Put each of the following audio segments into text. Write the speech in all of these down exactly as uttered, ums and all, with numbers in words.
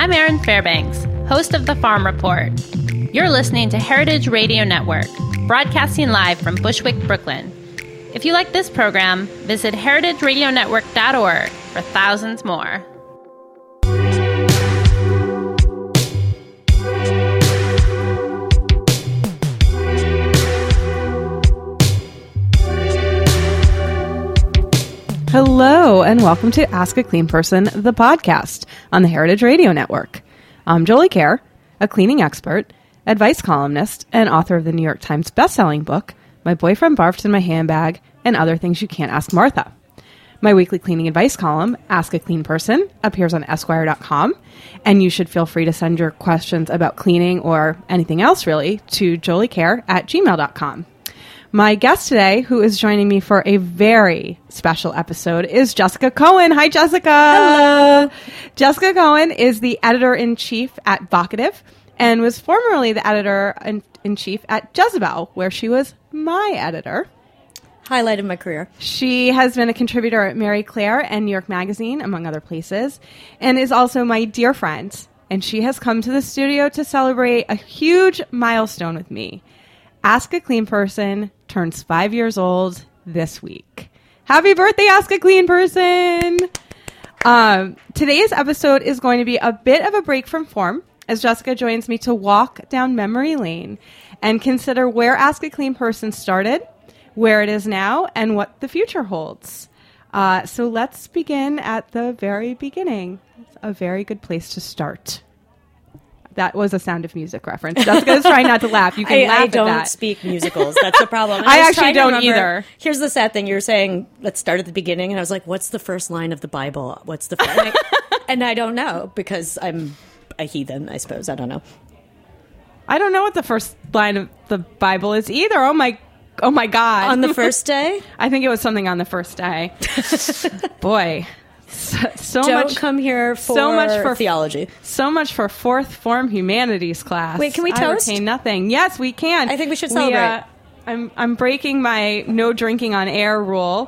I'm Erin Fairbanks, host of The Farm Report. You're listening to Heritage Radio Network, broadcasting live from Bushwick, Brooklyn. If you like this program, visit heritage radio network dot org for thousands more. Hello, and welcome to Ask a Clean Person, the podcast on the Heritage Radio Network. I'm Jolie Kerr, a cleaning expert, advice columnist, and author of the New York Times bestselling book, My Boyfriend Barfed in My Handbag, and Other Things You Can't Ask Martha. My weekly cleaning advice column, Ask a Clean Person, appears on esquire dot com, and you should feel free to send your questions about cleaning or anything else, really, to joliekerr at gmail dot com. My guest today, who is joining me for a very special episode, is Jessica Cohen. Hi, Jessica. Hello. Jessica Cohen is the editor-in-chief at Vocative and was formerly the editor-in-chief at Jezebel, where she was my editor. Highlighted my career. She has been a contributor at Mary Claire and New York Magazine, among other places, and is also my dear friend. And she has come to the studio to celebrate a huge milestone with me. Ask a Clean Person turns five years old this week. Happy birthday, Ask a Clean Person! Um, today's episode is going to be a bit of a break from form, as Jessica joins me to walk down memory lane and consider where Ask a Clean Person started, where it is now, and what the future holds. Uh, so let's begin at the very beginning. It's a very good place to start. That was a Sound of Music reference. Jessica's trying not to laugh. You can I, laugh I at don't that. speak musicals. That's the problem. I, I actually don't remember, either. Here's the sad thing. You were saying, let's start at the beginning. And I was like, what's the first line of the Bible? What's the first line? And I don't know because I'm a heathen, I suppose. I don't know. I don't know what the first line of the Bible is either. Oh, my Oh, my God. On the first day? I think it was something on the first day. Boy. So, so Don't much come here for, so much for theology. So much for fourth form humanities class. Wait, can we I toast? retain nothing. Yes, we can. I think we should We, celebrate. uh, I'm I'm breaking my no drinking on air rule,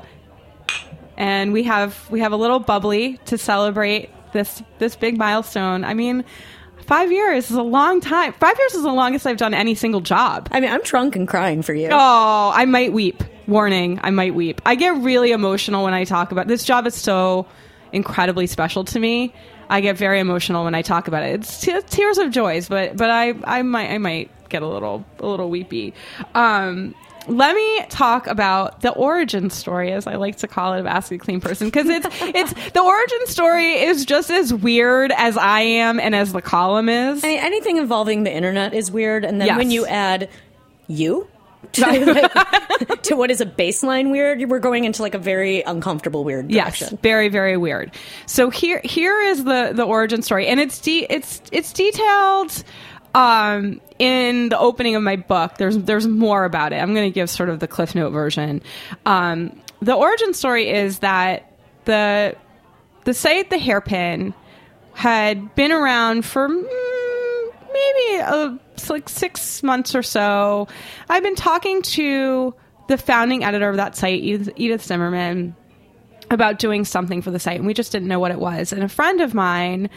and we have we have a little bubbly to celebrate this this big milestone. I mean, five years is a long time. Five years is the longest I've done any single job. I mean, I'm drunk and crying for you. Oh, I might weep. Warning, I might weep. I get really emotional when I talk about this job. Is so incredibly special to me. I get very emotional when I talk about it. It's t- tears of joys, but but I I might I might get a little a little weepy. Um, let me talk about the origin story, as I like to call it, of Ask a Clean Person, because it's it's the origin story is just as weird as I am and as the column is. I mean, anything involving the internet is weird, and then Yes. when you add you to, like, to what is a baseline weird, we're going into like a very uncomfortable weird direction. Yes, very, very weird. So here, here is the, the origin story, and it's de- it's it's detailed um, in the opening of my book. There's there's more about it. I'm going to give sort of the Cliff Note version. Um, the origin story is that the the site, the Hairpin, had been around for mm, maybe a, like six months or so. I've been talking to the founding editor of that site, Edith, Edith Zimmerman, about doing something for the site, and we just didn't know what it was. And a friend of mine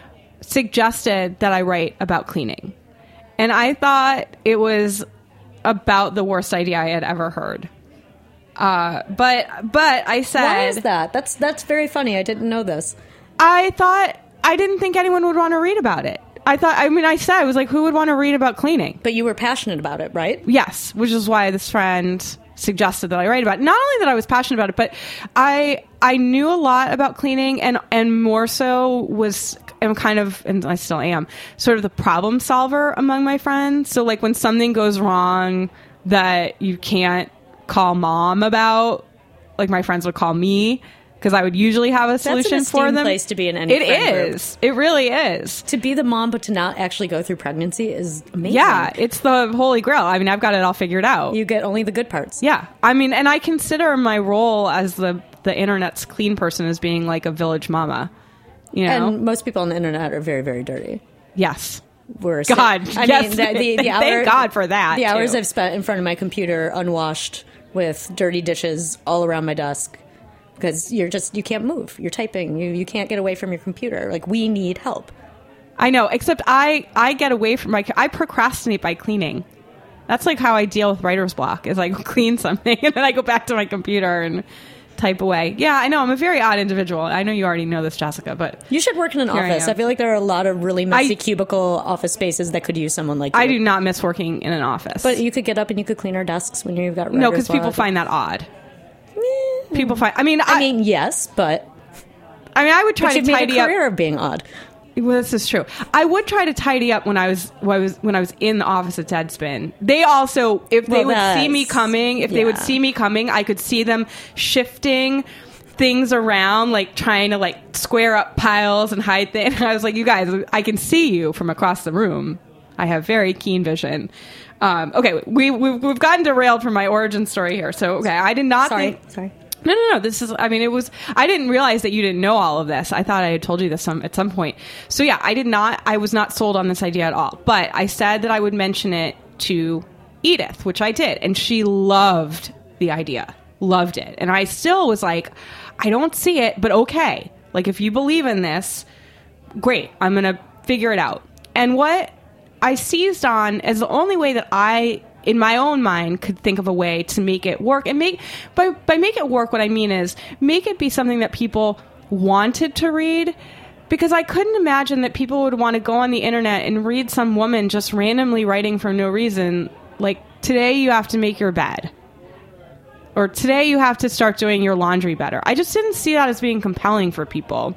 suggested that I write about cleaning. And I thought it was about the worst idea I had ever heard. Uh, but but I said... Why is that? That's, that's very funny. I didn't know this. I thought... I didn't think anyone would want to read about it. I thought... I mean, I said, I was like, who would want to read about cleaning? But you were passionate about it, right? Yes, which is why this friend suggested that I write about it. Not only that I was passionate about it, but I I knew a lot about cleaning, and, and more so was... am kind of, and I still am, sort of the problem solver among my friends. So like when something goes wrong that you can't call mom about, like my friends would call me, because I would usually have a solution That's an for esteemed them. place to be in any It friend group. is. It really is. To be the mom but to not actually go through pregnancy is amazing. Yeah, it's the holy grail. I mean, I've got it all figured out. You get only the good parts. Yeah. I mean, and I consider my role as the, the internet's clean person as being like a village mama. You know? And most people on the internet are very, very dirty. Yes. We're God, I yes. mean, the, the, the hour, Thank God for that. The hours too. I've spent in front of my computer unwashed with dirty dishes all around my desk because you're just, you can't move. You're typing. You, you can't get away from your computer. Like, we need help. I know, except I, I get away from my, I procrastinate by cleaning. That's like how I deal with writer's block, is I clean something and then I go back to my computer and type away. Yeah, I know. I'm a very odd individual. I know you already know this, Jessica, but you should work in an office. I, I feel like there are a lot of really messy I, cubicle office spaces that could use someone like you. I do not miss working in an office. But you could get up and you could clean our desks when you've got writer's No, because block. people find that odd. Mm. People find, I mean, I, I mean, yes, but I mean, I would try but to you've tidy made a career up. of being odd. Well, this is true. I would try to tidy up when I was when I was when I was in the office at Deadspin. They also, if they Well, would see me that's- coming, if they would yeah. see me coming, I could see them shifting things around, like trying to like square up piles and hide things. And I was like, you guys, I can see you from across the room. I have very keen vision. Um, okay, we we've, we've gotten derailed from my origin story here. So okay, I did not Sorry, think. sorry. No, no, no. This is, I mean, it was, I didn't realize that you didn't know all of this. I thought I had told you this some, at some point. So yeah, I did not, I was not sold on this idea at all. But I said that I would mention it to Edith, which I did. And she loved the idea, loved it. And I still was like, I don't see it, but okay. Like, if you believe in this, great. I'm going to figure it out. And what I seized on as the only way that I, in my own mind, could think of a way to make it work. And make by by make it work, what I mean is make it be something that people wanted to read, because I couldn't imagine that people would want to go on the internet and read some woman just randomly writing for no reason, like, today you have to make your bed, or today you have to start doing your laundry better. I just didn't see that as being compelling for people.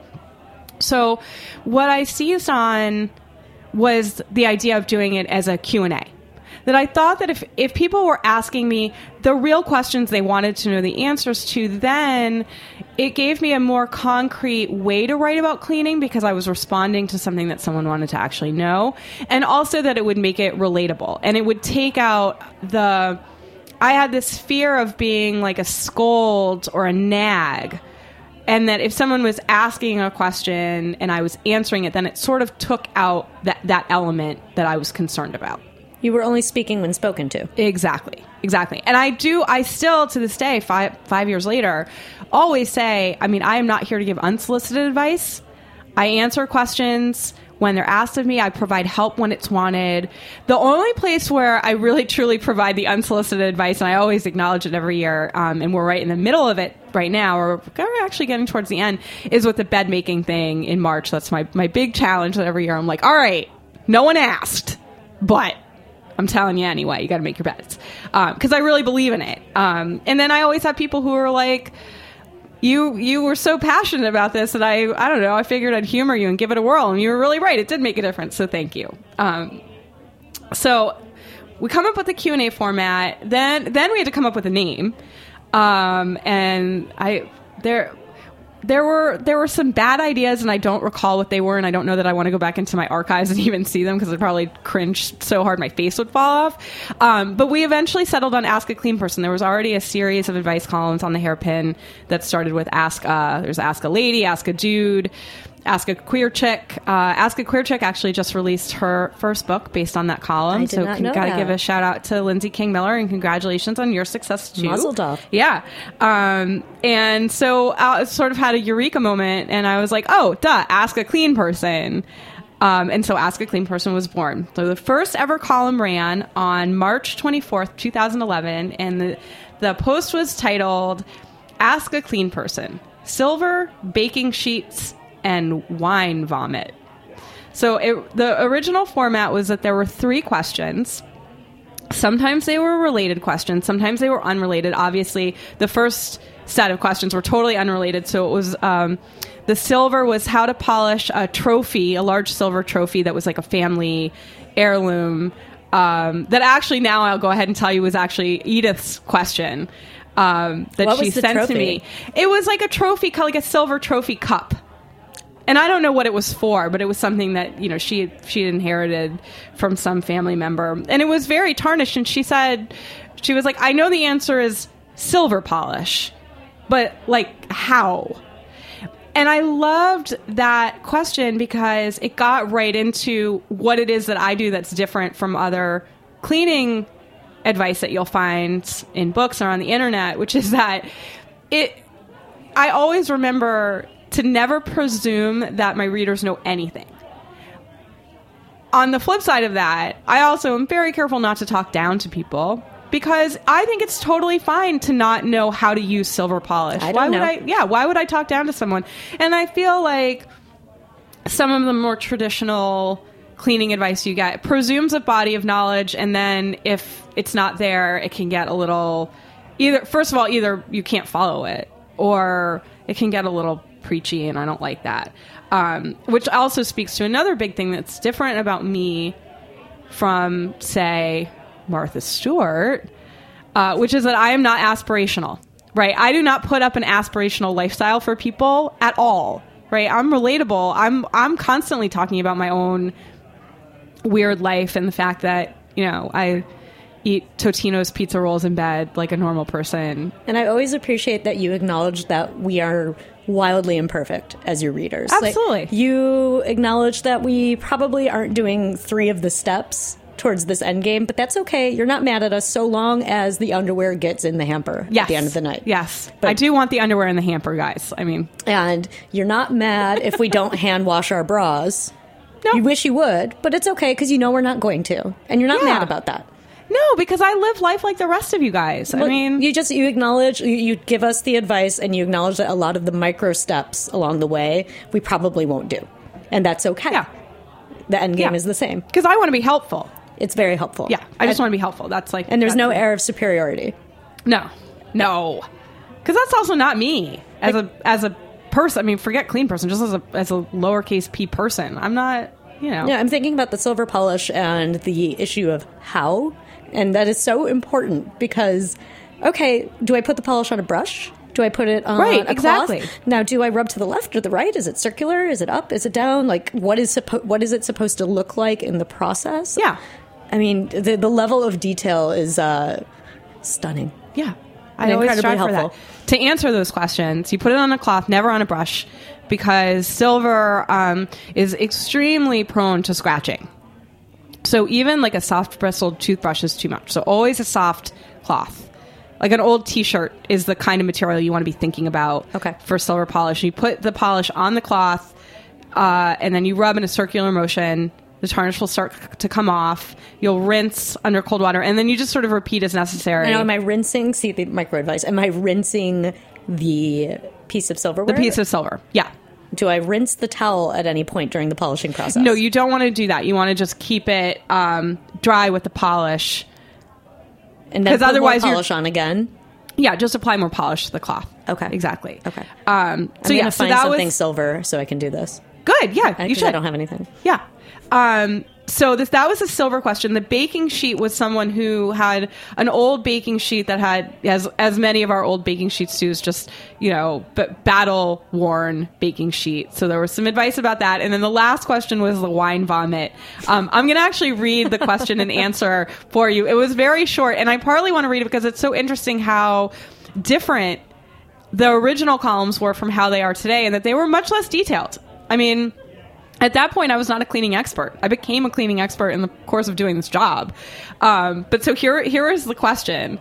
So what I seized on was the idea of doing it as a Q and A. That I thought that if, if people were asking me the real questions they wanted to know the answers to, then it gave me a more concrete way to write about cleaning, because I was responding to something that someone wanted to actually know. And also that it would make it relatable. And it would take out the... I had this fear of being like a scold or a nag. And that if someone was asking a question and I was answering it, then it sort of took out that, that element that I was concerned about. You were only speaking when spoken to. Exactly. Exactly. And I do, I still, to this day, five, five years later, always say, I mean, I am not here to give unsolicited advice. I answer questions when they're asked of me. I provide help when it's wanted. The only place where I really, truly provide the unsolicited advice, and I always acknowledge it every year, um, and we're right in the middle of it right now, or we're actually getting towards the end, is with the bed making thing in March. That's my, my big challenge that every year I'm like, all right, no one asked, but I'm telling you anyway, you got to make your beds. Because um, I really believe in it. Um, and then I always have people who are like, you you were so passionate about this that I, I don't know, I figured I'd humor you and give it a whirl. And you were really right. It did make a difference. So thank you. Um, so we come up with the Q and A format. Then then we had to come up with a name. Um, and I there... There were there were some bad ideas, and I don't recall what they were, and I don't know that I want to go back into my archives and even see them, because I'd probably cringe so hard my face would fall off. Um, but we eventually settled on Ask a Clean Person. There was already a series of advice columns on the Hairpin that started with Ask a, there's Ask a Lady, Ask a Dude, Ask a Queer Chick. Uh, Ask a Queer Chick actually just released her first book based on that column. I did so not can, know gotta that. give a shout out to Lindsay King Miller, and congratulations on your success too. Mazel tov. Yeah. Um, and so I sort of had a eureka moment, and I was like, oh, duh, Ask a Clean Person. Um, and so Ask a Clean Person was born. So the first ever column ran on March twenty-fourth, twenty eleven, and the, the post was titled, Ask a Clean Person, Silver, Baking Sheets, and Wine Vomit. So it, the original format was that there were three questions. Sometimes they were related questions. Sometimes they were unrelated. Obviously, the first set of questions were totally unrelated. So it was, um, the silver was how to polish a trophy, a large silver trophy that was like a family heirloom. Um, that actually, now I'll go ahead and tell you, was actually Edith's question um, that What she was the sent trophy? to me. It was like a trophy, like a silver trophy cup. And I don't know what it was for, but it was something that, you know, she she inherited from some family member. And it was very tarnished. And she said, she was like, I know the answer is silver polish, but like how? And I loved that question because it got right into what it is that I do that's different from other cleaning advice that you'll find in books or on the internet, which is that it, I always remember to never presume that my readers know anything. on the flip side of that, I also am very careful not to talk down to people. Because I think it's totally fine to not know how to use silver polish. I don't why know. would I? Yeah, why would I talk down to someone? And I feel like some of the more traditional cleaning advice you get presumes a body of knowledge, and then if it's not there, it can get a little either. First of all, either you can't follow it, or it can get a little preachy, and I don't like that. Um, which also speaks to another big thing that's different about me from, say, Martha Stewart, uh, which is that I am not aspirational, right? I do not put up an aspirational lifestyle for people at all, right? I'm relatable. I'm I'm constantly talking about my own weird life and the fact that, you know, I eat Totino's pizza rolls in bed like a normal person. And I always appreciate that you acknowledge that we are wildly imperfect as your readers. Absolutely. Like, you acknowledge that we probably aren't doing three of the steps towards this end game, but that's okay. You're not mad at us so long as the underwear gets in the hamper Yes. at the end of the night. Yes. But- I do want the underwear in the hamper, guys. I mean, And you're not mad if we don't hand wash our bras. No. You wish you would, but it's okay because you know we're not going to. And you're not Yeah. mad about that. no, because I live life like the rest of you guys. I Well, mean, you just you acknowledge you, you give us the advice and you acknowledge that a lot of the micro steps along the way we probably won't do, and that's okay. Yeah. The end game Yeah. is the same. because I want to be helpful. It's very helpful. Yeah, I just and, want to be helpful. That's like, and there's that's no it. air of superiority. No, no, because that's also not me as a as a person. I mean, forget clean person, just as a as a lowercase p person. I'm not, you know. Yeah, I'm thinking about the silver polish and the issue of how, and that is so important because, okay, do I put the polish on a brush? Do I put it on Right, a exactly. cloth? Now, do I rub to the left or the right? Is it circular? Is it up? Is it down? Like, what is suppo- what is it supposed to look like in the process? Yeah. I mean, the the level of detail is uh, stunning. Yeah, I And always incredibly strive for helpful. that. To answer those questions, you put it on a cloth, never on a brush, because silver um, is extremely prone to scratching. So even like a soft bristled toothbrush is too much. So always a soft cloth. Like an old T-shirt is the kind of material you want to be thinking about Okay. for silver polish. You put the polish on the cloth, uh, and then you rub in a circular motion. The tarnish will start to come off. You'll rinse under cold water, and then you just sort of repeat as necessary. Now, am I rinsing? See the micro advice. Am I rinsing the piece of silverware? The piece of silver. Yeah. Do I rinse the towel at any point during the polishing process? No, you don't want to do that. You want to just keep it um, dry with the polish. and then 'cause put otherwise more you're- polish on again. Yeah, just apply more polish to the cloth. Okay. Exactly. Okay. Um, so I'm yeah, gonna so find that something was silver so I can do this. good. Yeah, you Because should. I don't have anything. Yeah. Um, so this that was a silver question. The baking sheet was someone who had an old baking sheet that had, as as many of our old baking sheets do, is just, you know, b- battle worn baking sheet. So there was some advice about that. And then the last question was the wine vomit. Um, I'm going to actually read the question and answer for you. It was very short, and I partly want to read it because it's so interesting how different the original columns were from how they are today, and that they were much less detailed. I mean, at that point, I was not a cleaning expert. I became a cleaning expert in the course of doing this job. Um, but so here, here is the question.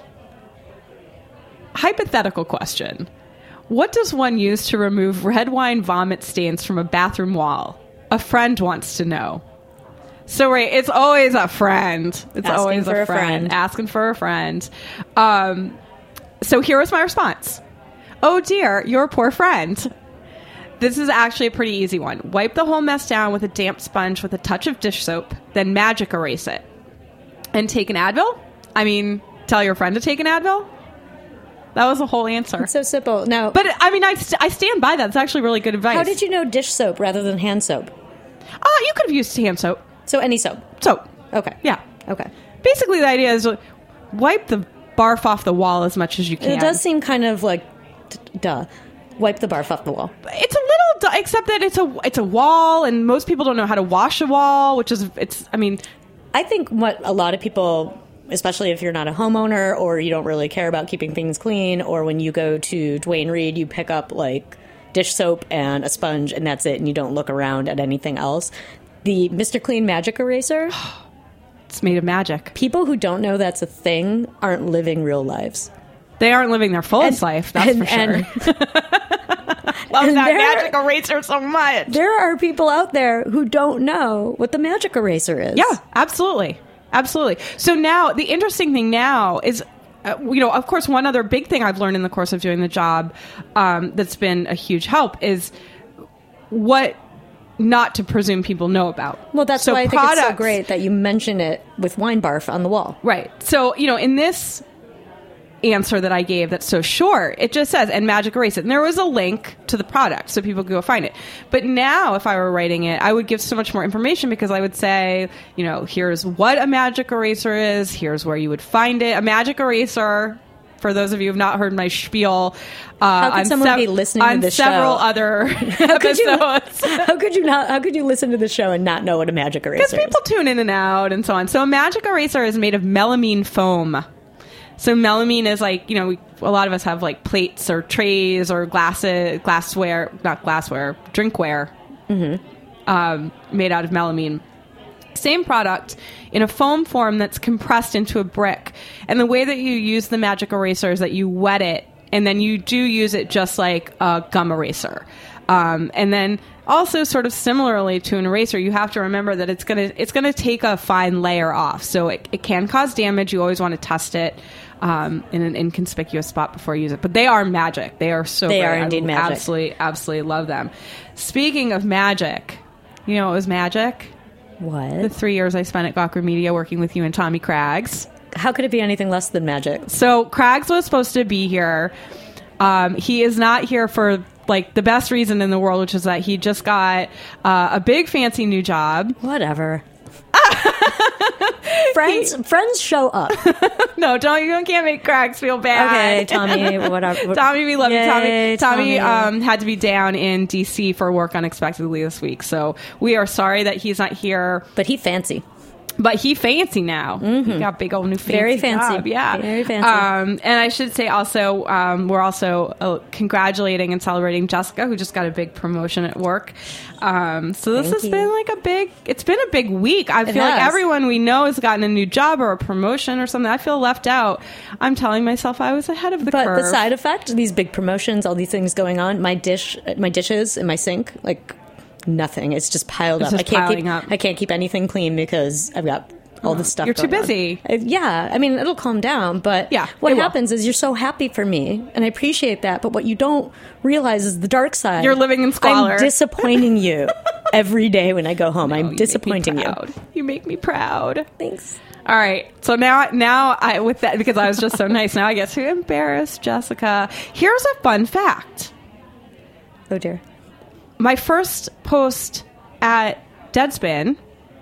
Hypothetical question. What does one use to remove red wine vomit stains from a bathroom wall? A friend wants to know. So, right, it's always a friend. It's Asking always for a a friend. friend. Asking for a friend. Um, so here was my response. Oh dear, your poor friend. This is actually a pretty easy one. Wipe the whole mess down with a damp sponge with a touch of dish soap, then magic erase it. And take an Advil? I mean, tell your friend to take an Advil? That was the whole answer. It's so simple. Now, But, I mean, I, st- I stand by that. It's actually really good advice. how did you know dish soap rather than hand soap? Uh, you could have used hand soap. So any soap. Soap. Okay. Yeah. Okay. Basically, the idea is wipe the barf off the wall as much as you can. It does seem kind of like, d- duh. Wipe the barf off the wall. It's a little, du- except that it's a it's a wall, and most people don't know how to wash a wall, which is it's. I mean, I think what a lot of people, especially if you're not a homeowner or you don't really care about keeping things clean, or when you go to Duane Reade, you pick up like dish soap and a sponge and that's it, and you don't look around at anything else. The Mister Clean Magic Eraser, it's made of magic. people who don't know that's a thing aren't living real lives. They aren't living their fullest life. That's and- for sure. and- love And that there- magic eraser so much. There are people out there who don't know what the magic eraser is. Yeah, absolutely. Absolutely. So now, the interesting thing now is, uh, you know, of course, one other big thing I've learned in the course of doing the job um, that's been a huge help is what not to presume people know about. Well, that's so why I think it's so products- great that you mention it with wine barf on the wall. Right. So, you know, in this answer that I gave that's so short, it just says, and magic erase it. And there was a link to the product so people could go find it. But now, if I were writing it, I would give so much more information because I would say, you know, here's what a magic eraser is, here's where you would find it. A magic eraser, for those of you who have not heard my spiel, uh, How could on, someone be listening to on this several show? other How could, you, episodes. how could you not? How could you listen to the show and not know what a magic eraser Because is? people tune in and out and so on. So a magic eraser is made of melamine foam. So melamine is like, you know, we, a lot of us have like plates or trays or glasses, glassware, not glassware, drinkware, Mm-hmm. um, made out of melamine. Same product in a foam form that's compressed into a brick. And the way that you use the magic eraser is that you wet it and then you do use it just like a gum eraser. Um, and then also sort of similarly to an eraser, you have to remember that it's going to it's going to take a fine layer off. So it, it can cause damage. You always want to test it um, in an inconspicuous spot before you use it. But they are magic. They are so They great. are indeed I magic. Absolutely, absolutely love them. Speaking of magic, you know what was magic? The What? three years I spent at Gawker Media working with you and Tommy Craggs. How could it be anything less than magic? So Craggs was supposed to be here. Um, he is not here for like the best reason in the world, which is that he just got uh, a big fancy new job. Whatever. friends, friends show up. No, don't you can't make Craggs feel bad. Okay, Tommy. Whatever. Tommy, we love Yay, you. Tommy, Tommy, Tommy. um, had to be down in D C for work unexpectedly this week, so we are sorry that he's not here. But he fancy. But he fancy now. He got big old new fancy Very fancy. job. Yeah. Very fancy. Um, and I should say also, um, we're also uh, congratulating and celebrating Jessica, who just got a big promotion at work. Um, so this Thank has you. been like a big, it's been a big week. I It feel like has. everyone we know has gotten a new job or a promotion or something. I feel left out. I'm telling myself I was ahead of the But curve. the side effect, these big promotions, all these things going on, my dish, my dishes in my sink, like nothing. It's just piled It's up. just I can't piling keep. up. I can't keep anything clean because I've got all this stuff. You're too going on. busy. Uh, yeah, I mean it'll calm down, but Yeah, what it will. happens is you're so happy for me, and I appreciate that. But what you don't realize is the dark side. You're living in squalor. I'm disappointing you every day when I go home. Oh, you I'm make me disappointing you. proud. You make me proud. Thanks. All right. So now, now I with that because I was just so nice. Now I get to embarrass Jessica. Here's a fun fact. Oh dear. My first post at Deadspin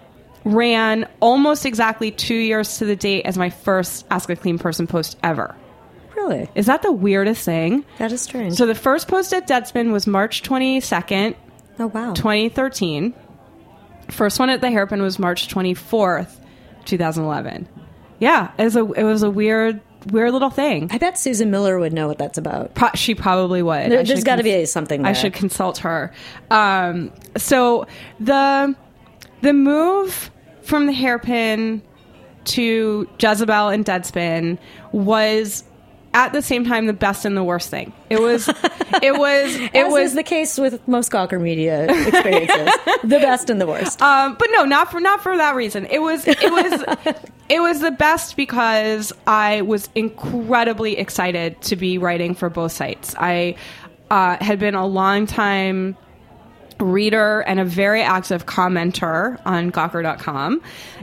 ran almost exactly two years to the date as my first Ask a Clean Person post ever. Really? Is that the weirdest thing? That is strange. So the first post at Deadspin was March twenty-second, oh wow. twenty thirteen. First one at the Hairpin was March twenty-fourth, twenty eleven. Yeah, it was a it was a weird weird little thing. I bet Susan Miller would know what that's about. Pro- she probably would. There, I there's should got to cons- be something there. I should consult her. Um, so the the move from the Hairpin to Jezebel and Deadspin was at the same time the best and the worst thing. It was it was it As was is the case with most Gawker Media experiences, the best and the worst. Um, but no, not for not for that reason. It was it was it was the best because I was incredibly excited to be writing for both sites. I uh, had been a long time reader and a very active commenter on Gawker dot com,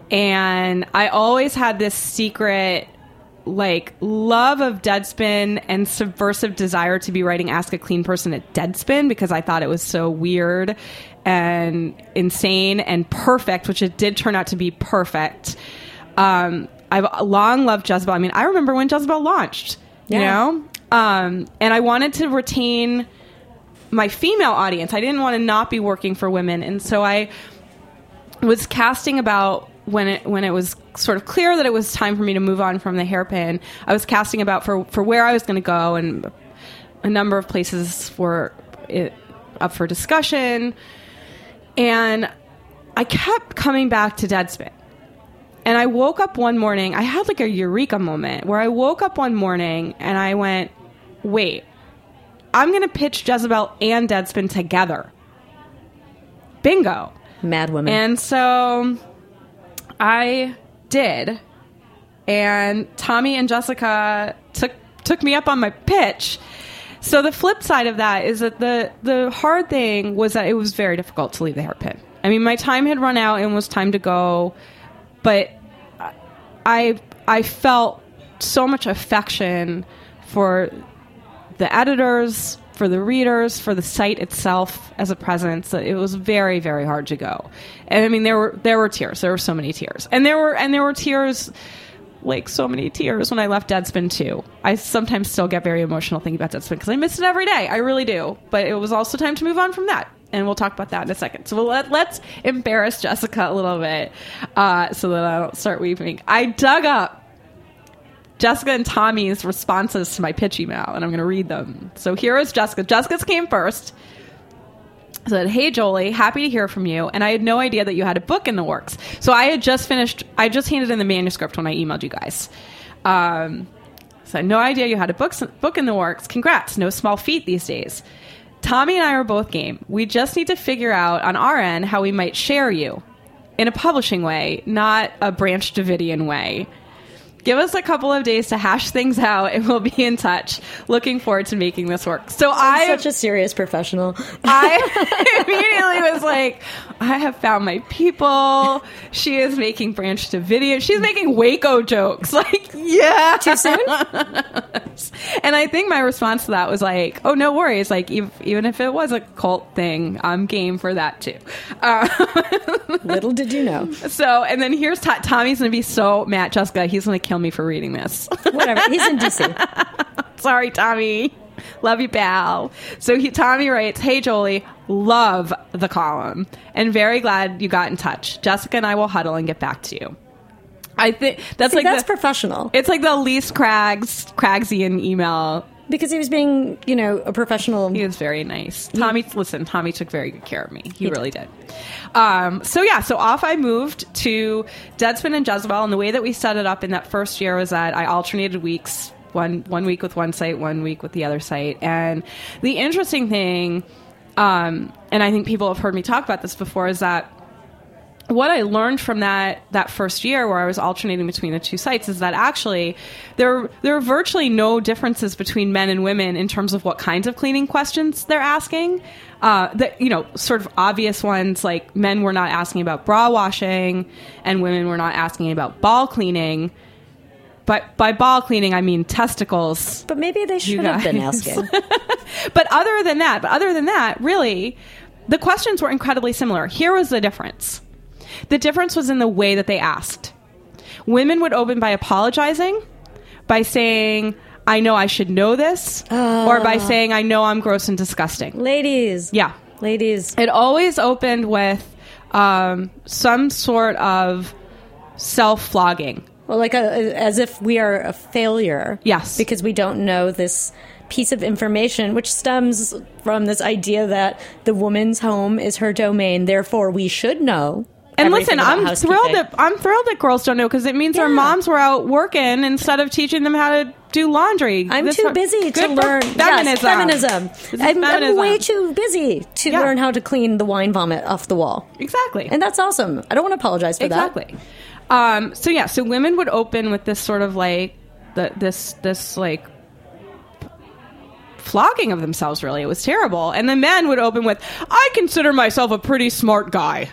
and I always had this secret like love of Deadspin and subversive desire to be writing Ask a Clean Person at Deadspin because I thought it was so weird and insane and perfect, which it did turn out to be perfect. Um, I've long loved Jezebel. I mean, I remember when Jezebel launched, you Yeah. know, um, and I wanted to retain my female audience. I didn't want to not be working for women, and so I was casting about when it when it was sort of clear that it was time for me to move on from the Hairpin. I was casting about for for where I was going to go, and a number of places were it, up for discussion. And I kept coming back to Deadspin. And I woke up one morning. I had like a eureka moment where I woke up one morning and I went, "Wait, I'm going to pitch Jezebel and Deadspin together. Bingo. Mad woman. And so I did. And Tommy and Jessica took took me up on my pitch. So the flip side of that is that the, the hard thing was that it was very difficult to leave the hairpin. I mean, my time had run out and it was time to go, but I I felt so much affection for the editors, for the readers, for the site itself as a presence that it was very, very hard to go. And I mean, there were there were tears. There were so many tears, and there were and there were tears. Like so many tears when I left Deadspin too. I sometimes still get very emotional thinking about Deadspin because I miss it every day. I really do. But it was also time to move on from that. And we'll talk about that in a second. So we'll let, let's embarrass Jessica a little bit uh, so that I don't start weeping. I dug up Jessica and Tommy's responses to my pitch email, and I'm going to read them. So here is Jessica. Jessica's came first. Said, hey, Jolie, happy to hear from you. And I had no idea that you had a book in the works. So I had just finished, I just handed in the manuscript when I emailed you guys. Um, so I had no idea you had a book, book in the works. Congrats. No small feat these days. Tommy and I are both game. We just need to figure out on our end how we might share you in a publishing way, not a Branch Davidian way. Give us a couple of days to hash things out, and we'll be in touch. Looking forward to making this work. So I, such a serious professional. I immediately was like, I have found my people. She is making Branch Davidian. She's making Waco jokes. Like, yeah, too soon. And I think my response to that was like, oh, no worries. Like, ev- even if it was a cult thing, I'm game for that too. Uh, Little did you know. So, and then here's T- Tommy's going to be so mad, Jessica. He's going to kill me for reading this. Whatever. He's in D C. Sorry, Tommy. Love you, pal. So he, Tommy writes, hey, Jolie, love the column and very glad you got in touch. Jessica and I will huddle and get back to you. I think that's See, like that's the, professional. It's like the least Craggs, Craggsian email. Because he was being, you know, a professional. He was very nice. Tommy, he, listen, Tommy took very good care of me. He, he really did. did. Um, so yeah, so off I moved to Deadspin and Jezebel, and the way that we set it up in that first year was that I alternated weeks, one one week with one site, one week with the other site. And the interesting thing, um, and I think people have heard me talk about this before, is that what I learned from that that first year where I was alternating between the two sites is that actually there there are virtually no differences between men and women in terms of what kinds of cleaning questions they're asking. Uh, the, you know, sort of obvious ones like men were not asking about bra washing and women were not asking about ball cleaning. But by ball cleaning, I mean testicles. But maybe they should have been asking. But other than that, but other than that, really, the questions were incredibly similar. Here was the difference. The difference was in the way that they asked. Women would open by apologizing, by saying, I know I should know this, uh, or by saying, I know I'm gross and disgusting. Ladies. Yeah. Ladies. It always opened with um, some sort of self-flogging. Well, like a, as if we are a failure. Yes. Because we don't know this piece of information, which stems from this idea that the woman's home is her domain, therefore we should know. And listen, I'm thrilled that I'm thrilled that girls don't know because it means yeah. their moms were out working instead of teaching them how to do laundry. I'm this too are, busy to learn feminism. Yes, feminism. I'm, feminism. I'm way too busy to yeah. learn how to clean the wine vomit off the wall. Exactly, and that's awesome. I don't want to apologize for exactly. that. Exactly. Um, so yeah, so women would open with this sort of like the, this this like flogging of themselves. Really, it was terrible. And the men would open with, "I consider myself a pretty smart guy."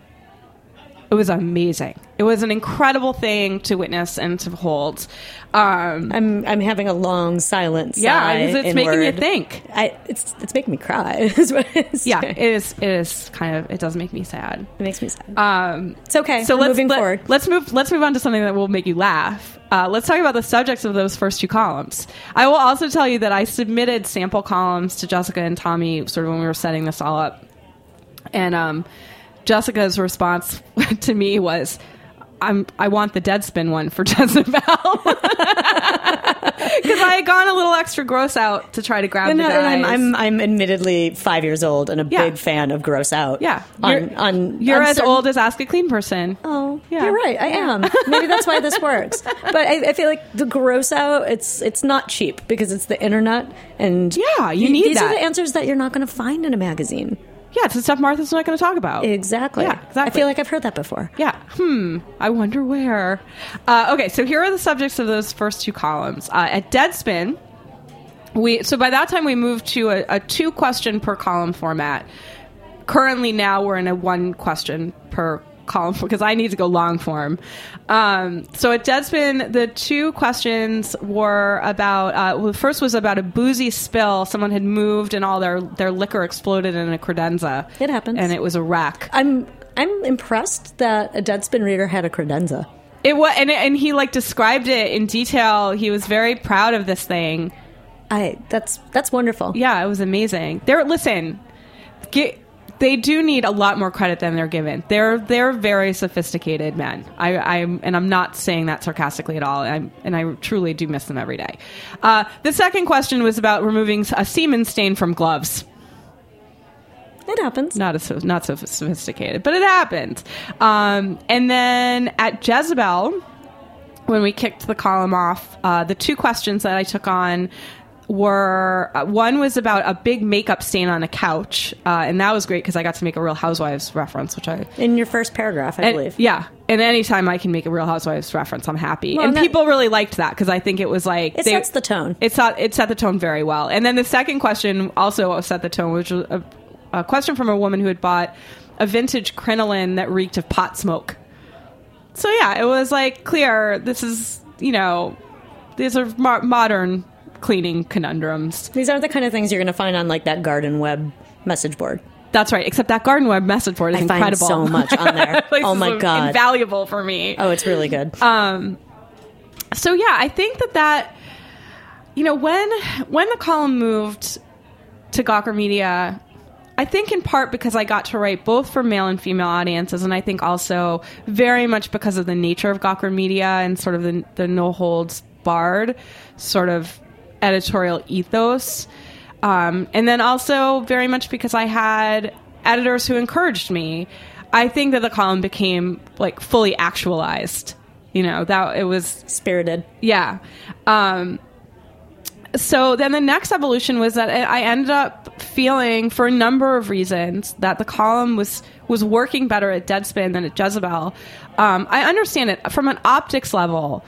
It was amazing. It was an incredible thing to witness and to hold. Um, I'm I'm having a long silence. Yeah, it's, it's making you think. I, it's it's making me cry. Is what it's yeah, doing. it is. It is kind of. It does make me sad. It makes me sad. Um, it's okay. So We're let's moving let, forward. Let's move. Let's move on to something that will make you laugh. Uh, let's talk about the subjects of those first two columns. I will also tell you that I submitted sample columns to Jessica and Tommy sort of when we were setting this all up, and um. Jessica's response to me was, "I'm I want the Deadspin one for Jezebel." Because I had gone a little extra gross out to try to grab And, the uh, guys. and I'm, I'm I'm admittedly five years old and a Yeah. big fan of gross out. yeah. On, You're, on, you're on as certain- old as Ask a Clean Person. Oh, Yeah. you're right. I am. Maybe that's why this works. But I, I feel like the gross out, it's it's not cheap because it's the internet. And Yeah, you need these that. are the answers that you're not going to find in a magazine. Yeah, it's the stuff Martha's not going to talk about. Exactly. Yeah, exactly. I feel like I've heard that before. Yeah. Hmm. I wonder where. Uh, okay, so here are the subjects of those first two columns. Uh, at Deadspin, we so by that time we moved to a, a two question per column format. Currently, now we're in a one question per column because I need to go long form. Um, so at Deadspin, the two questions were about. Uh, well, the first was about a boozy spill. Someone had moved and all their their liquor exploded in a credenza. It happens. and it was a wreck. I'm I'm impressed that a Deadspin reader had a credenza. It was, and, and he like described it in detail. He was very proud of this thing. I that's that's wonderful. Yeah, it was amazing. They're listen, get, they do need a lot more credit than they're given. They're they're very sophisticated men. I I'm and I'm not saying that sarcastically at all. I'm, and I truly do miss them every day. Uh, the second question was about removing a semen stain from gloves. It happens. Not as not so sophisticated, but it happened. Um, and then at Jezebel, when we kicked the column off, uh, the two questions that I took on were uh, one was about a big makeup stain on a couch, uh, and that was great because I got to make a Real Housewives reference, which I In your first paragraph, I and, believe. yeah. And anytime I can make a Real Housewives reference, I'm happy. Well, and that- people really liked that because I think it was like It sets the tone. It set it set the tone very well. And then the second question also set the tone, which was a, a question from a woman who had bought a vintage crinoline that reeked of pot smoke. So yeah, it was like clear. This is you know, these are mo- modern cleaning conundrums. These aren't the kind of things you're going to find on like that Garden Web message board. That's right. Except that Garden Web message board is I incredible. find so much on there. Like, Oh this my is God. invaluable for me. Oh, it's really good. Um, so yeah, I think that that, you know, when when the column moved to Gawker Media, I think in part because I got to write both for male and female audiences, and I think also very much because of the nature of Gawker Media and sort of the, the no holds barred sort of editorial ethos. Um, and then also very much because I had editors who encouraged me. I think that the column became like fully actualized. You know, that it was Spirited. yeah. Um, so then the next evolution was that I ended up feeling, for a number of reasons, that the column was was working better at Deadspin than at Jezebel. Um, I understand it from an optics level.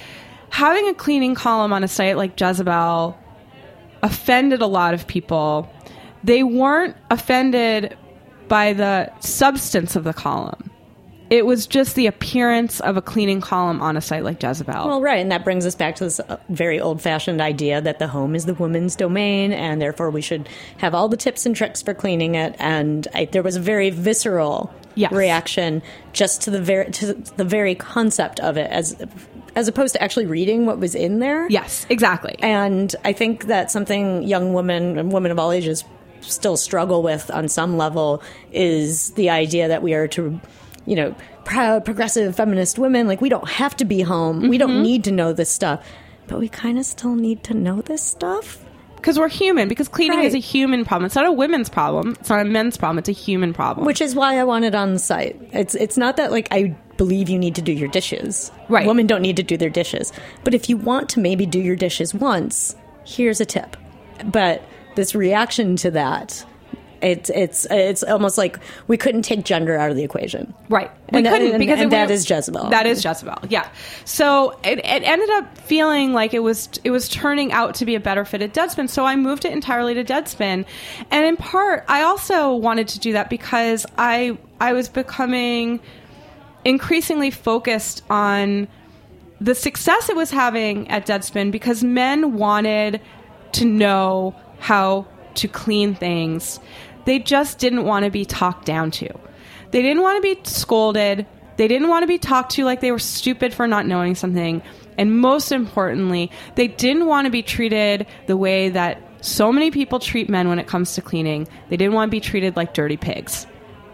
Having a cleaning column on a site like Jezebel offended a lot of people. They weren't offended by the substance of the column. It was just the appearance of a cleaning column on a site like Jezebel. Well, right, and that brings us back to this uh, very old-fashioned idea that the home is the woman's domain, and therefore we should have all the tips and tricks for cleaning it. And I, there was a very visceral Yes. reaction just to the very to the very concept of it, as as opposed to actually reading what was in there. Yes, exactly. And I think that something young women and women of all ages still struggle with on some level is the idea that we are to, you know, proud, progressive, feminist women. Like, we don't have to be home. Mm-hmm. We don't need to know this stuff. But we kind of still need to know this stuff. Because we're human. Because cleaning Right. is a human problem. It's not a women's problem. It's not a men's problem. It's a human problem. Which is why I want it on the site. It's it's not that, like, I believe you need to do your dishes. Right. Women don't need to do their dishes. But if you want to maybe do your dishes once, here's a tip. But this reaction to that, it's it's it's almost like we couldn't take gender out of the equation. Right. We And that- couldn't and- because and it that would- is Jezebel. That is Jezebel. Yeah. So it, it ended up feeling like it was it was turning out to be a better fit at Deadspin. So I moved it entirely to Deadspin, and in part I also wanted to do that because I I was becoming increasingly focused on the success it was having at Deadspin because men wanted to know how to clean things. They just didn't want to be talked down to. They didn't want to be scolded. They didn't want to be talked to like they were stupid for not knowing something. And most importantly, they didn't want to be treated the way that so many people treat men when it comes to cleaning. They didn't want to be treated like dirty pigs.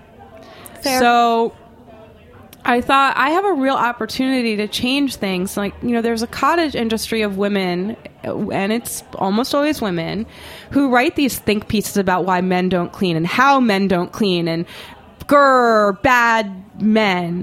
Fair. So I thought I have a real opportunity to change things. Like, you know, there's a cottage industry of women and it's almost always women, who write these think pieces about why men don't clean and how men don't clean and grr, bad men.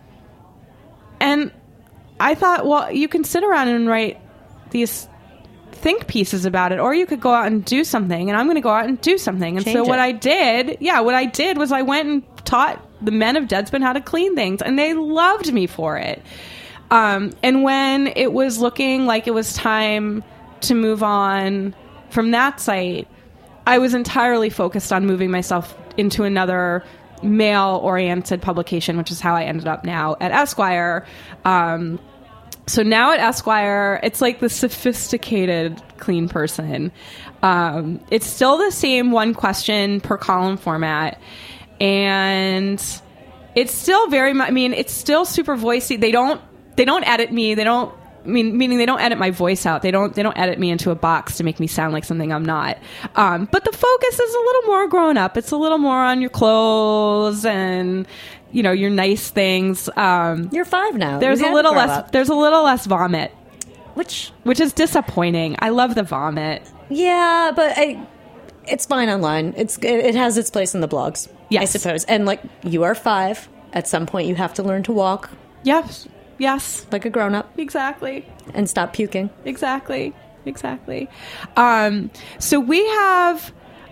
And I thought, well, you can sit around and write these think pieces about it, or you could go out and do something, and I'm going to go out and do something. And Change so what it. I did, yeah, what I did was I went and taught the men of Deadspin how to clean things, and they loved me for it. Um, and when it was looking like it was time to move on from that site, I was entirely focused on moving myself into another male-oriented publication, which is how I ended up now at Esquire. Um, so now at Esquire, it's like the sophisticated clean person. Um, it's still the same one question per column format, and it's still very much, I mean, it's still super voicey. They don't They don't edit me. They don't I mean meaning they don't edit my voice out. They don't they don't edit me into a box to make me sound like something I'm not. Um, but the focus is a little more grown up. It's a little more on your clothes and, you know, your nice things. Um, You're five now. there's You a had to little grow less up. there's a little less vomit, Which, which is disappointing. I love the vomit. yeah, but I, it's fine online. It's it, it has its place in the blogs, Yes. I suppose. And like, you are five. At some point, you have to learn to walk Yes. Yes. like a grown up Exactly. and stop puking. Exactly. Exactly. Um, so we have,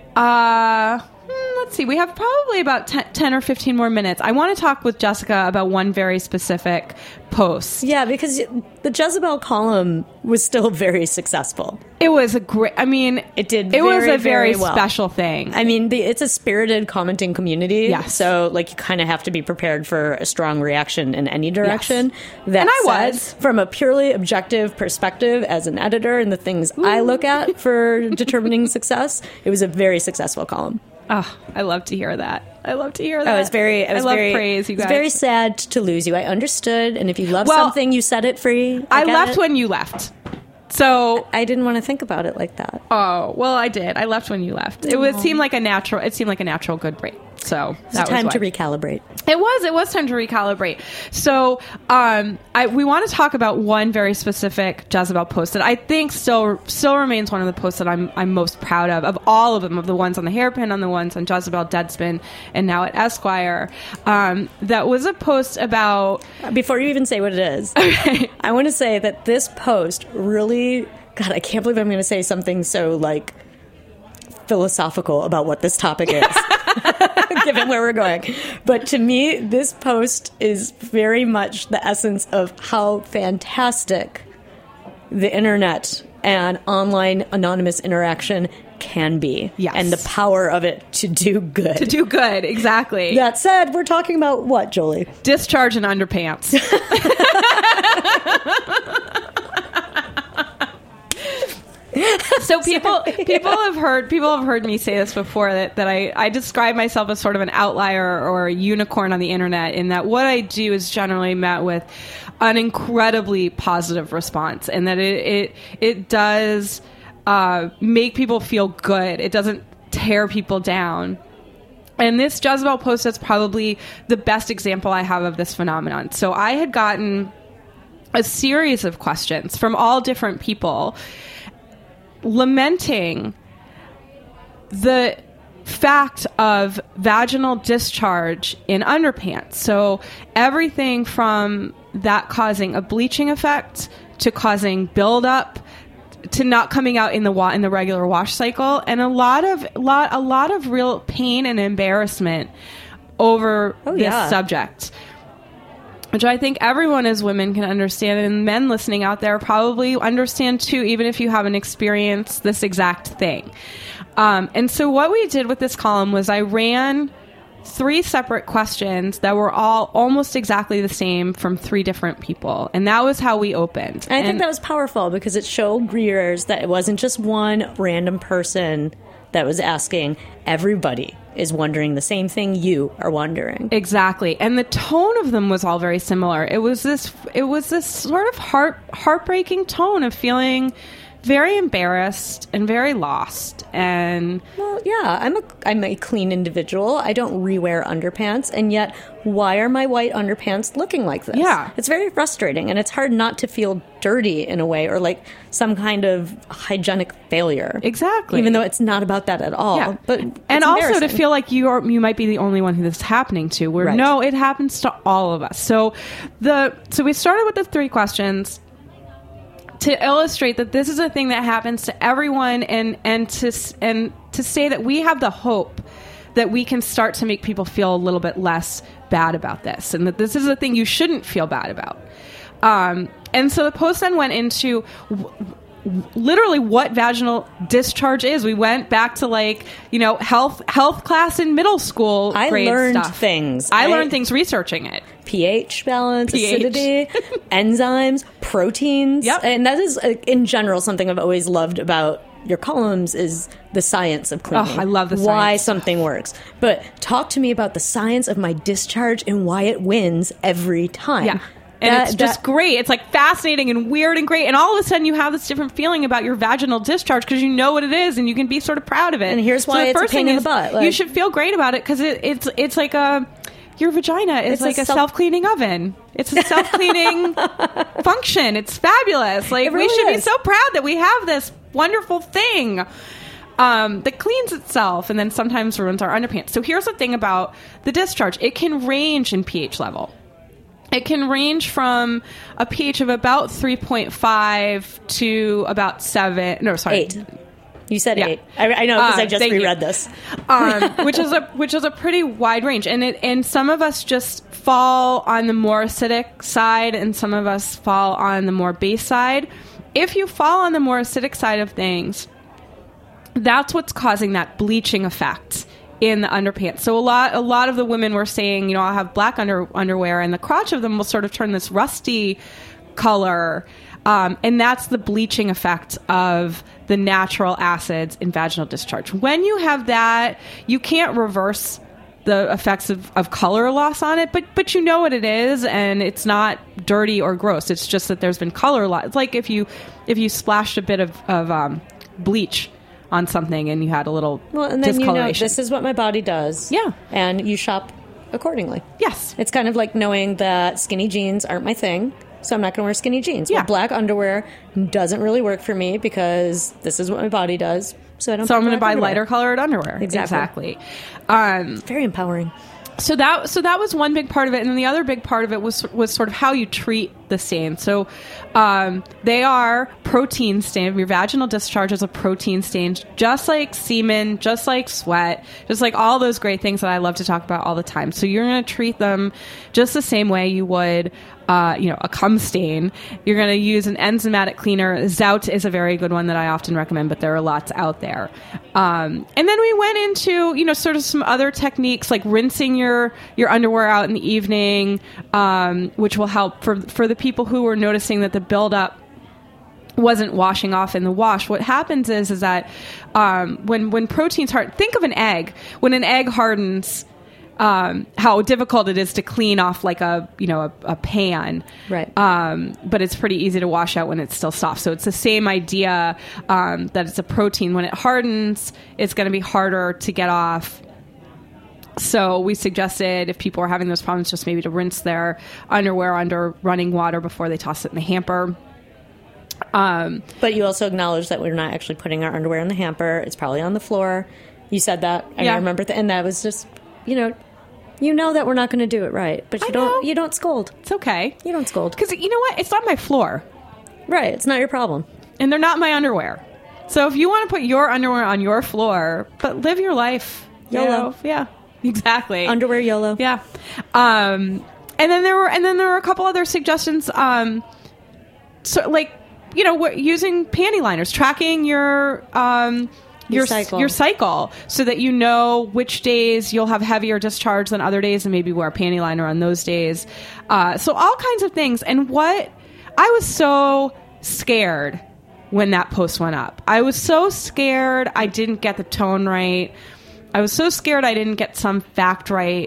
uh, hmm, let's see, we have probably about ten, ten or fifteen more minutes. I want to talk with Jessica about one very specific post. Yeah, because the Jezebel column was still very successful. It was a great, I mean, It did it was very, a very, very well. special thing. I mean, the, it's a spirited commenting community. Yes. So, like, you kind of have to be prepared for a strong reaction in any direction. That And I said, was. From a purely objective perspective as an editor and the things I look at for determining success, it was a very successful column. Oh, I love to hear that. I love to hear that. I was very, I was love very, praise, you it was guys. very sad to lose you. I understood. And if you love Well, something, you set it free. I, I, get left it. when you left. So, I didn't want to think about it like that. oh, well, I did. I left when you left. It would seem like a natural, it seemed like a natural good break. So, It's that time was to why. recalibrate. It was. It was time to recalibrate. So, um, I, we want to talk about one very specific Jezebel post that I think still still remains one of the posts that I'm I'm most proud of, of all of them, of the ones on the Hairpin, on the ones on Jezebel, Deadspin, and now at Esquire. Um, that was a post about. Before you even say what it is, I want to say that this post really, God, I can't believe I'm going to say something so like philosophical about what this topic is, given where we're going. But to me, this post is very much the essence of how fantastic the internet and online anonymous interaction can be. Yes. And the power of it to do good. To do good, exactly. That said, we're talking about what, Jolie? Discharge and underpants. So people people have heard people have heard me say this before, that, that I, I describe myself as sort of an outlier or a unicorn on the internet, in that what I do is generally met with an incredibly positive response, and that it it, it does uh, make people feel good. It doesn't tear people down. And this Jezebel post is probably the best example I have of this phenomenon. So I had gotten a series of questions from all different people lamenting the fact of vaginal discharge in underpants. So everything from that causing a bleaching effect to causing buildup to not coming out in the wa- in the regular wash cycle, and a lot of lot a lot of real pain and embarrassment over Oh, this yeah. subject, which I think everyone as women can understand, and men listening out there probably understand too, even if you haven't experienced this exact thing. Um, and so what we did with this column was I ran three separate questions that were all almost exactly the same from three different people. And that was how we opened. And I think that was powerful because it showed readers that it wasn't just one random person that was asking. Everybody is wondering the same thing you are wondering. Exactly. And the tone of them was all very similar. It was this it was this sort of heart heartbreaking tone of feeling very embarrassed and very lost. And well, yeah, I'm a I'm a clean individual. I don't rewear underpants, and yet why are my white underpants looking like this? Yeah. It's very frustrating, and it's hard not to feel dirty in a way, or like some kind of hygienic failure. Exactly. Even though it's not about that at all. Yeah. But and also to feel like you are you might be the only one who this is happening to, where Right. no, it happens to all of us. So the so we started with the three questions to illustrate that this is a thing that happens to everyone, and and to and to say that we have the hope that we can start to make people feel a little bit less bad about this, and that this is a thing you shouldn't feel bad about. Um, and so the post then went into w- w- literally what vaginal discharge is. We went back to like, you know, health health class in middle school. I grade learned stuff. things. I, I- learned things researching it. pH balance, pH. acidity, enzymes, proteins. Yep. And that is, uh, in general, something I've always loved about your columns is the science of cleaning. Oh, I love the Why science. something works. But talk to me about the science of my discharge and why it wins every time. Yeah. And That- it's just that- great. It's like fascinating and weird and great. And all of a sudden you have this different feeling about your vaginal discharge because you know what it is and you can be sort of proud of it. And here's why the it's a first pain thing in the is butt, like- you should feel great about it because it, it's it's like a your vagina is It's a like a self- self-cleaning oven. It's a self-cleaning function. It's fabulous. Like It we really should be is. so proud that we have this wonderful thing um, that cleans itself and then sometimes ruins our underpants. So here's the thing about the discharge. It can range in pH level. It can range from a pH of about three point five to about seven. No, sorry. Eight. You said Yeah. eight. I, I know because Uh, I just thank you. reread this. um, which is a which is a pretty wide range, and it and some of us just fall on the more acidic side, and some of us fall on the more base side. If you fall on the more acidic side of things, that's what's causing that bleaching effect in the underpants. So a lot a lot of the women were saying, you know, I'll have black under underwear, and the crotch of them will sort of turn this rusty color. Um, and that's the bleaching effect of the natural acids in vaginal discharge. When you have that, you can't reverse the effects of, of color loss on it, but but you know what it is, and it's not dirty or gross. It's just that there's been color loss. It's like if you if you splashed a bit of, of um, bleach on something and you had a little Well, and then you know, discoloration. this is what my body does. Yeah. And you shop accordingly. Yes. It's kind of like knowing that skinny jeans aren't my thing, so I'm not going to wear skinny jeans. Yeah. Well, black underwear doesn't really work for me because this is what my body does, so I don't So I'm put going to black buy underwear. lighter colored underwear. Exactly. Exactly. Um, Very empowering. so that so that was one big part of it, and then the other big part of it was was sort of how you treat the stain. So um, they are protein stain. Your vaginal discharge is a protein stain, just like semen, just like sweat, just like all those great things that I love to talk about all the time. So you're going to treat them just the same way you would. Uh, you know, a cum stain. You're going to use an enzymatic cleaner. Zout is a very good one that I often recommend, but there are lots out there. Um, and then we went into, you know, sort of some other techniques like rinsing your, your underwear out in the evening, um, which will help for, for the people who were noticing that the buildup wasn't washing off in the wash. What happens is, is that um, when, when proteins harden, think of an egg. When an egg hardens, um, how difficult it is to clean off like a, you know, a, a pan. Right. Um, but it's pretty easy to wash out when it's still soft. So it's the same idea, um, that it's a protein. When it hardens, it's going to be harder to get off. So we suggested if people are having those problems, just maybe to rinse their underwear under running water before they toss it in the hamper. Um, But you also acknowledge that we're not actually putting our underwear in the hamper. It's probably on the floor. You said that. I Yeah. remember, th- and that was just, you know, you know that we're not going to do it right, but you I don't. know. You don't scold. it's okay. You don't scold. Because you know what? It's not my floor. Right. It's not your problem. And they're not my underwear. So if you want to put your underwear on your floor, but live your life. you YOLO. know? Yeah, exactly. Underwear YOLO. Yeah. Um, and then there were, and then there were a couple other suggestions. Um, so like, you know, what, using panty liners, tracking your, um, Your your cycle. your cycle, so that you know which days you'll have heavier discharge than other days, and maybe wear a panty liner on those days. Uh, so all kinds of things. And what I was so scared when that post went up. I was so scared I didn't get the tone right. I was so scared I didn't get some fact right.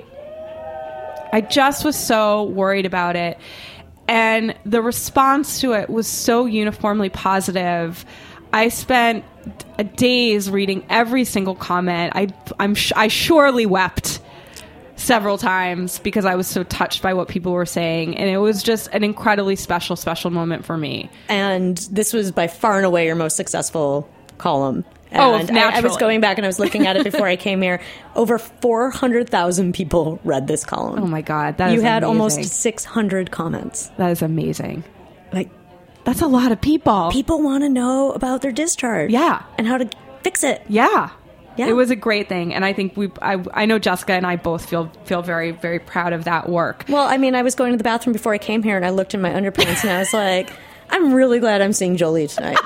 I just was so worried about it. And the response to it was so uniformly positive. I spent days reading every single comment. I I'm sh- I surely wept several times because I was so touched by what people were saying, and it was just an incredibly special, special moment for me. And this was by far and away your most successful column. And oh, I, I was going back and I was looking at it before I came here. Over four hundred thousand people read this column. Oh my God, that you is had amazing. almost six hundred comments. That is amazing. Like, that's a lot of people. People want to know about their discharge. Yeah, and how to fix it. Yeah. Yeah. It was a great thing, and I think we. I, I know Jessica and I both feel feel very very proud of that work. Well, I mean, I was going to the bathroom before I came here, and I looked in my underpants, and I was like, I'm really glad I'm seeing Jolie tonight.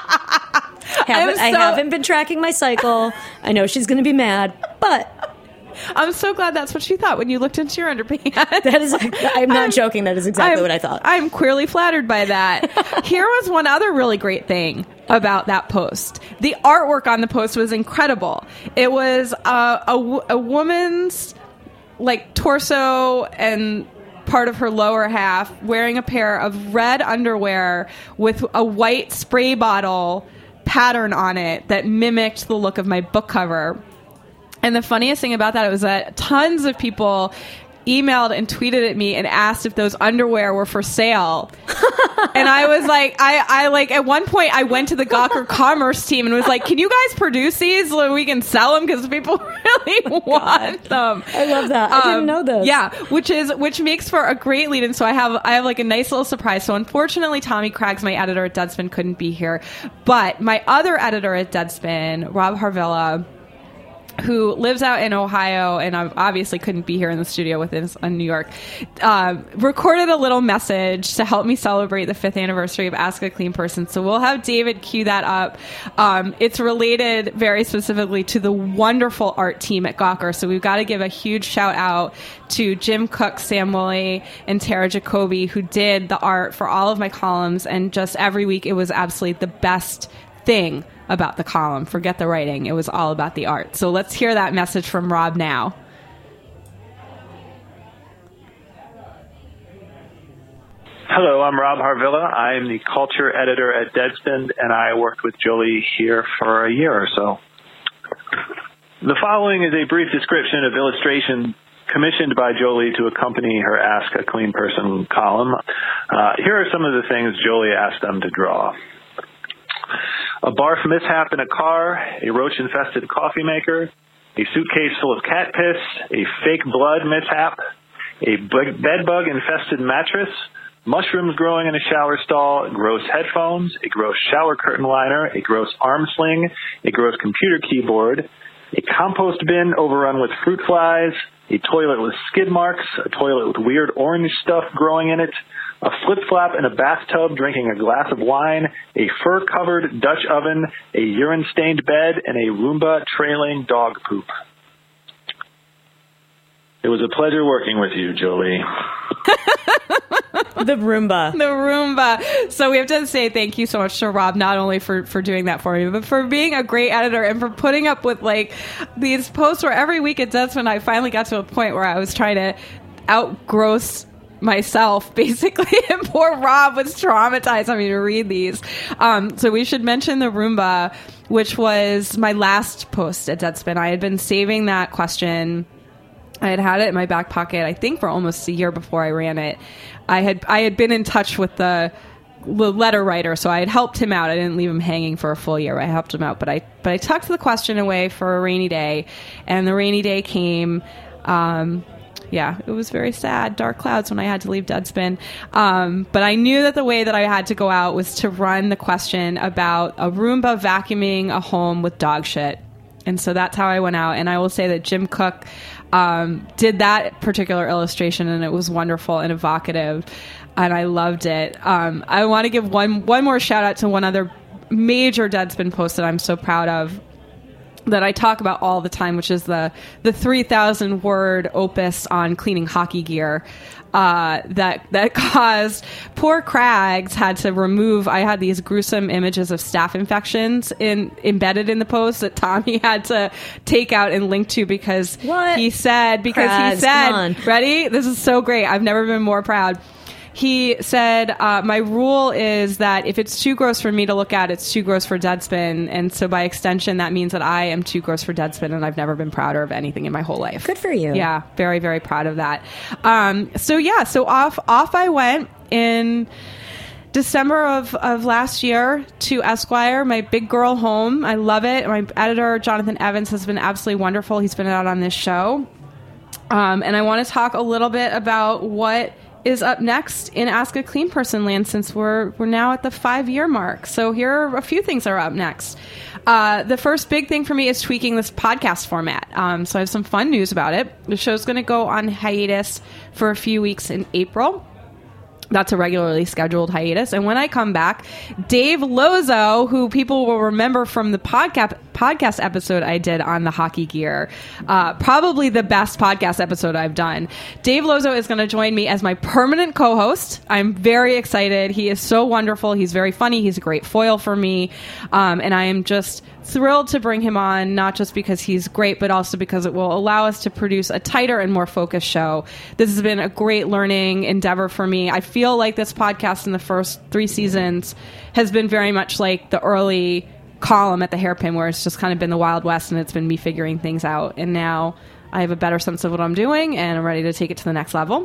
haven't, so, I haven't been tracking my cycle. I know she's going to be mad, but I'm so glad that's what she thought when you looked into your underpants. That is, I'm not I'm, joking. That is exactly I'm, what I thought. I'm queerly flattered by that. Here was one other really great thing about that post. The artwork on the post was incredible. It was uh, a, a woman's like torso and part of her lower half wearing a pair of red underwear with a white spray bottle pattern on it that mimicked the look of my book cover. And the funniest thing about that was that tons of people emailed and tweeted at me and asked if those underwear were for sale. And I was like, I, I like at one point I went to the Gawker commerce team and was like, can you guys produce these so we can sell them? Because people really oh want them. I love that. I um, didn't know this. Yeah, which is which makes for a great lead. And so I have I have like a nice little surprise. So unfortunately, Tommy Craggs, my editor at Deadspin, couldn't be here. But my other editor at Deadspin, Rob Harvilla, who lives out in Ohio and obviously couldn't be here in the studio with us in New York, uh, recorded a little message to help me celebrate the fifth anniversary of Ask a Clean Person. So we'll have David cue that up. Um, it's related very specifically to the wonderful art team at Gawker. So we've got to give a huge shout out to Jim Cook, Sam Woolley, and Tara Jacoby, who did the art for all of my columns. And just every week, it was absolutely the best thing about the column. Forget the writing. It was all about the art. So let's hear that message from Rob now. Hello, I'm Rob Harvilla. I am the culture editor at Deadspin, and I worked with Jolie here for a year or so. The following is a brief description of illustrations commissioned by Jolie to accompany her Ask a Clean Person column. Uh, here are some of the things Jolie asked them to draw. A barf mishap in a car, a roach-infested coffee maker, a suitcase full of cat piss, a fake blood mishap, a bedbug-infested mattress, mushrooms growing in a shower stall, gross headphones, a gross shower curtain liner, a gross arm sling, a gross computer keyboard, a compost bin overrun with fruit flies, a toilet with skid marks, a toilet with weird orange stuff growing in it, a flip-flop in a bathtub drinking a glass of wine, a fur-covered Dutch oven, a urine-stained bed, and a Roomba trailing dog poop. It was a pleasure working with you, Jolie. The Roomba. The Roomba. So we have to say thank you so much to Rob, not only for, for doing that for me, but for being a great editor and for putting up with like these posts where every week at Deadspin I finally got to a point where I was trying to outgross myself, basically, and poor Rob was traumatized having to read these. Um, so we should mention the Roomba, which was my last post at Deadspin. I had been saving that question. I had had it in my back pocket, I think, for almost a year before I ran it. I had I had been in touch with the, the letter writer, so I had helped him out. I didn't leave him hanging for a full year. I helped him out, but I but I tucked the question away for a rainy day, and the rainy day came. Um, Yeah, it was very sad, dark clouds when I had to leave Deadspin. Um, but I knew that the way that I had to go out was to run the question about a Roomba vacuuming a home with dog shit. And so that's how I went out. And I will say that Jim Cook um, did that particular illustration, and it was wonderful and evocative, and I loved it. Um, I want to give one one more shout out to one other major Deadspin post that I'm so proud of, that I talk about all the time, which is the the three thousand word opus on cleaning hockey gear uh, that that caused poor Craggs had to remove. I had these gruesome images of staph infections in embedded in the post that Tommy had to take out and link to because what? he said because Craggs, he said, ready? This is so great. I've never been more proud. he said, uh, my rule is that if it's too gross for me to look at, it's too gross for Deadspin. And so by extension, that means that I am too gross for Deadspin, and I've never been prouder of anything in my whole life. Good for you. Yeah, very, very proud of that. Um, so yeah, so off, off I went in December of, of last year to Esquire, my big girl home. I love it. My editor, Jonathan Evans, has been absolutely wonderful. He's been out on this show. Um, and I want to talk a little bit about what is up next in Ask a Clean Person land, since we're we're now at the five-year mark. So here are a few things that are up next. Uh, the first big thing for me is tweaking this podcast format. Um, so I have some fun news about it. The show's going to go on hiatus for a few weeks in April. That's a regularly scheduled hiatus. And when I come back, Dave Lozo, who people will remember from the podcast podcast episode I did on the hockey gear, uh, probably the best podcast episode I've done. Dave Lozo is going to join me as my permanent co-host. I'm very excited. He is so wonderful. He's very funny. He's a great foil for me. Um, and I am just thrilled to bring him on, not just because he's great, but also because it will allow us to produce a tighter and more focused show. This has been a great learning endeavor for me. I feel like this podcast in the first three seasons has been very much like the early column at the Hairpin, where it's just kind of been the Wild West and it's been me figuring things out. And now I have a better sense of what I'm doing and I'm ready to take it to the next level.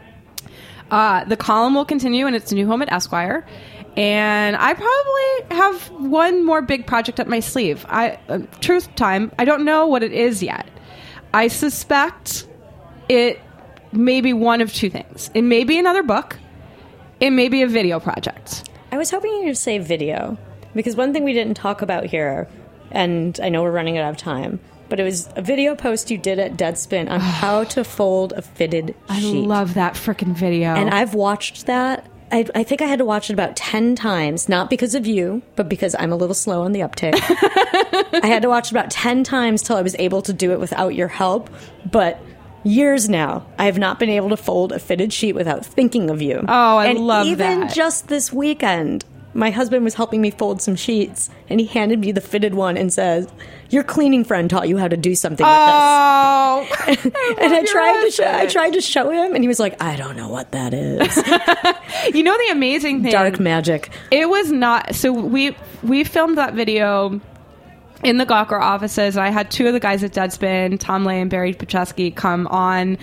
Uh, the column will continue in its new home at Esquire. And I probably have one more big project up my sleeve. I, uh, truth time, I don't know what it is yet. I suspect it may be one of two things. It may be another book. It may be a video project. I was hoping you would say video, because one thing we didn't talk about here, and I know we're running out of time, but it was a video post you did at Deadspin on how to fold a fitted sheet. I love that frickin' video. And I've watched that. I, I think I had to watch it about ten times, not because of you, but because I'm a little slow on the uptake. I had to watch it about ten times till I was able to do it without your help. But years now, I have not been able to fold a fitted sheet without thinking of you. Oh, I and love even that. Even just this weekend, my husband was helping me fold some sheets, and he handed me the fitted one and says, "Your cleaning friend taught you how to do something with oh, this." I and I tried to show, I tried to show him, and he was like, "I don't know what that is." You know the amazing thing? Dark magic. It was not. So we we filmed that video in the Gawker offices. I had two of the guys at Deadspin, Tom Lay and Barry Pacheski, come on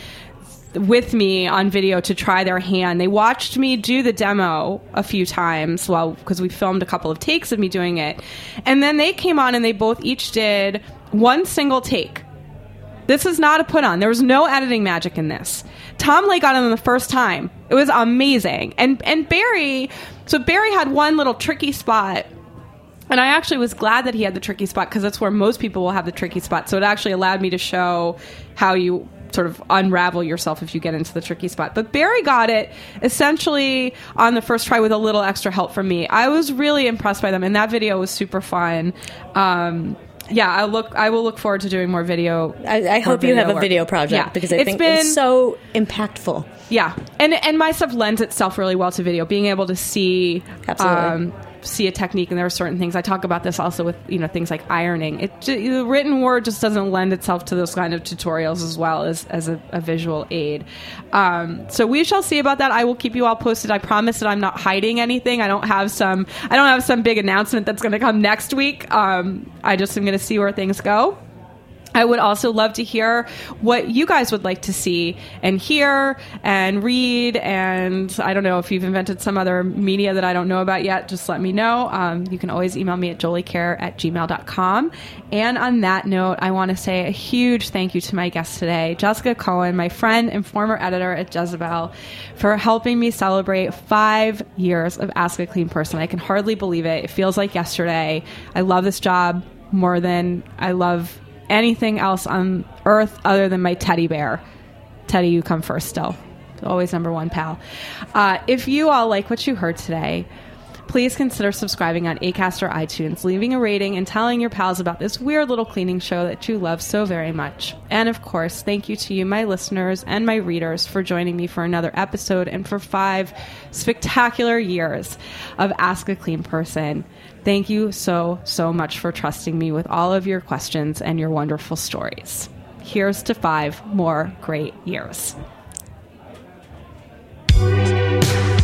with me on video to try their hand. They watched me do the demo a few times, well, because we filmed a couple of takes of me doing it. And then they came on and they both each did one single take. This is not a put on. There was no editing magic in this. Tom Lay got it on the first time. It was amazing. And and Barry, so Barry had one little tricky spot. And I actually was glad that he had the tricky spot, because that's where most people will have the tricky spot. So it actually allowed me to show how you sort of unravel yourself if you get into the tricky spot. But Barry got it essentially on the first try with a little extra help from me. I was really impressed by them, and that video was super fun. Um, yeah, I look. I will look forward to doing more video. I, I hope you have a video project, yeah, because I it's think been, it's so impactful. Yeah, and and my stuff lends itself really well to video. Being able to see, absolutely. Um, see a technique, and there are certain things I talk about this also with, you know, things like ironing. It the written word just doesn't lend itself to those kind of tutorials as well as as a, a visual aid. Um, so we shall see about that. I will keep you all posted. I promise that I'm not hiding anything. I don't have some I don't have some big announcement that's going to come next week. Um, I just am going to see where things go. I would also love to hear what you guys would like to see and hear and read. And I don't know if you've invented some other media that I don't know about yet, just let me know. Um, you can always email me at joliecare at gmail dot com. And on that note, I want to say a huge thank you to my guest today, Jessica Cohen, my friend and former editor at Jezebel, for helping me celebrate five years of Ask a Clean Person. I can hardly believe it. It feels like yesterday. I love this job more than I love anything else on earth other than my teddy bear. Teddy, you come first still. Always number one, pal. Uh, if you all like what you heard today, please consider subscribing on Acast or iTunes, leaving a rating, and telling your pals about this weird little cleaning show that you love so very much. And of course, thank you to you, my listeners and my readers, for joining me for another episode and for five spectacular years of Ask a Clean Person. Thank you so, so much for trusting me with all of your questions and your wonderful stories. Here's to five more great years.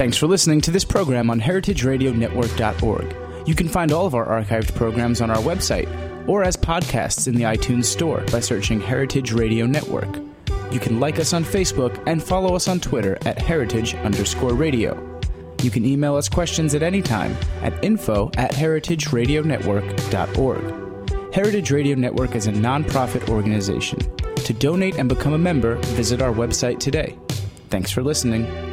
Thanks for listening to this program on heritage radio network dot org. You can find all of our archived programs on our website or as podcasts in the iTunes Store by searching Heritage Radio Network. You can like us on Facebook and follow us on Twitter at heritage underscore radio. You can email us questions at any time at info at heritage radio network dot org. Heritage Radio Network is a nonprofit organization. To donate and become a member, visit our website today. Thanks for listening.